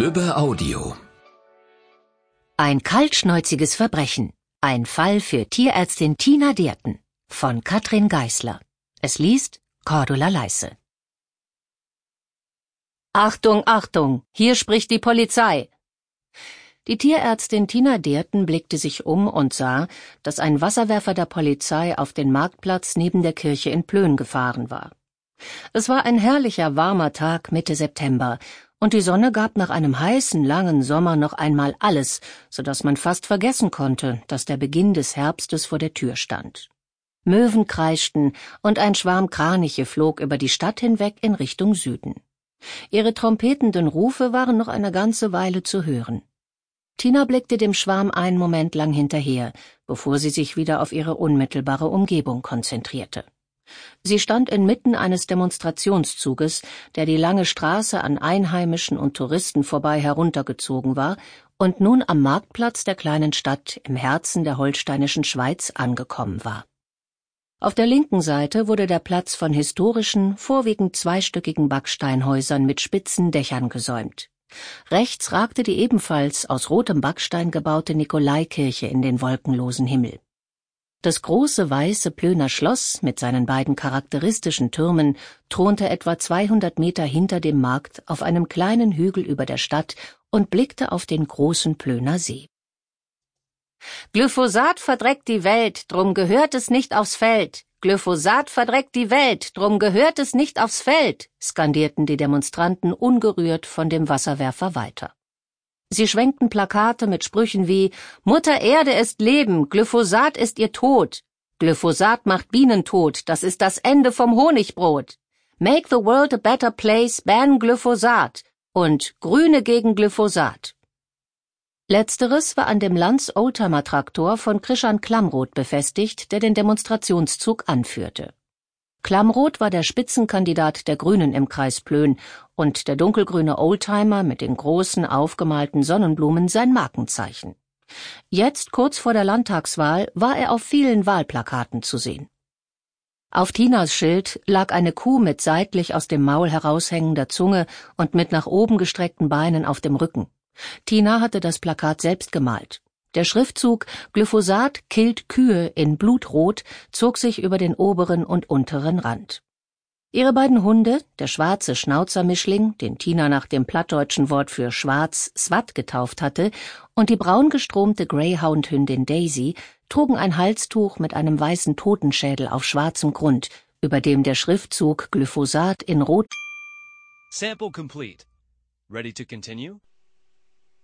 Löwe Audio. Ein kaltschnäuziges Verbrechen. Ein Fall für Tierärztin Tina Deerten von Katrin Geisler. Es liest Cordula Leisse. Achtung, Achtung, hier spricht die Polizei. Die Tierärztin Tina Deerten blickte sich um und sah, dass ein Wasserwerfer der Polizei auf den Marktplatz neben der Kirche in Plön gefahren war. Es war ein herrlicher, warmer Tag Mitte September, und die Sonne gab nach einem heißen, langen Sommer noch einmal alles, so dass man fast vergessen konnte, dass der Beginn des Herbstes vor der Tür stand. Möwen kreischten, und ein Schwarm Kraniche flog über die Stadt hinweg in Richtung Süden. Ihre trompetenden Rufe waren noch eine ganze Weile zu hören. Tina blickte dem Schwarm einen Moment lang hinterher, bevor sie sich wieder auf ihre unmittelbare Umgebung konzentrierte. Sie stand inmitten eines Demonstrationszuges, der die lange Straße an Einheimischen und Touristen vorbei heruntergezogen war und nun am Marktplatz der kleinen Stadt im Herzen der holsteinischen Schweiz angekommen war. Auf der linken Seite wurde der Platz von historischen, vorwiegend zweistöckigen Backsteinhäusern mit spitzen Dächern gesäumt. Rechts ragte die ebenfalls aus rotem Backstein gebaute Nikolaikirche in den wolkenlosen Himmel. Das große weiße Plöner Schloss mit seinen beiden charakteristischen Türmen thronte etwa 200 Meter hinter dem Markt auf einem kleinen Hügel über der Stadt und blickte auf den großen Plöner See. Glyphosat verdreckt die Welt, drum gehört es nicht aufs Feld. Glyphosat verdreckt die Welt, drum gehört es nicht aufs Feld, skandierten die Demonstranten ungerührt von dem Wasserwerfer weiter. Sie schwenkten Plakate mit Sprüchen wie »Mutter Erde ist Leben, Glyphosat ist ihr Tod«, »Glyphosat macht Bienen tot, das ist das Ende vom Honigbrot«, »Make the world a better place, ban Glyphosat« und »Grüne gegen Glyphosat«. Letzteres war an dem Lanz-Oldtimer-Traktor von Krishan Klamroth befestigt, der den Demonstrationszug anführte. Klamroth war der Spitzenkandidat der Grünen im Kreis Plön und der dunkelgrüne Oldtimer mit den großen, aufgemalten Sonnenblumen sein Markenzeichen. Jetzt, kurz vor der Landtagswahl, war er auf vielen Wahlplakaten zu sehen. Auf Tinas Schild lag eine Kuh mit seitlich aus dem Maul heraushängender Zunge und mit nach oben gestreckten Beinen auf dem Rücken. Tina hatte das Plakat selbst gemalt. Der Schriftzug »Glyphosat killt Kühe« in Blutrot zog sich über den oberen und unteren Rand. Ihre beiden Hunde, der schwarze Schnauzermischling, den Tina nach dem plattdeutschen Wort für schwarz Swat getauft hatte, und die braungestromte Greyhound-Hündin Daisy, trugen ein Halstuch mit einem weißen Totenschädel auf schwarzem Grund, über dem der Schriftzug Glyphosat in Rot. Sample complete. Ready to continue?